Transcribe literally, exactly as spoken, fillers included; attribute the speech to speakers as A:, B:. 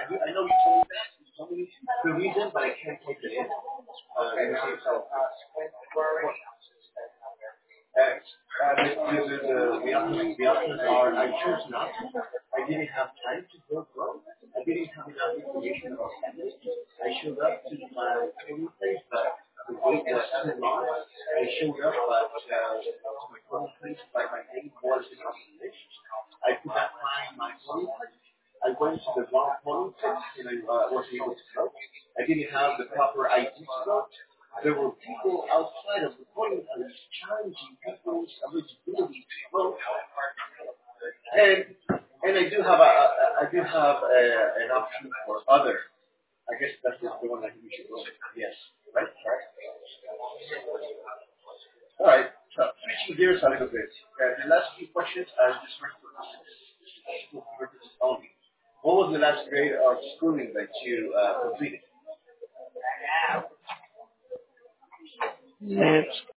A: I know you told me that. You told me the reason, but I can't take it in. Uh, and so, uh, uh, the, the, the, the options, the options are I chose not to. I didn't have time to go grow. I didn't have enough information about family. I showed up to my training place, but the wait was too long. I showed up, but uh, to my training place, but my name wasn't on the list. I could not find my training place. I went to the wrong polling place and I uh, wasn't able to vote. I didn't have the proper I D to vote. There were people outside of the polling place challenging people's eligibility to vote. And and I do have a, a I do have a, an option for other. I guess that's the one that we should go with. Yes, right? Right. All right. So switching gears a little bit. Uh, the last few questions are just for purposes only. What was the last grade of schooling that you uh, completed?
B: Let's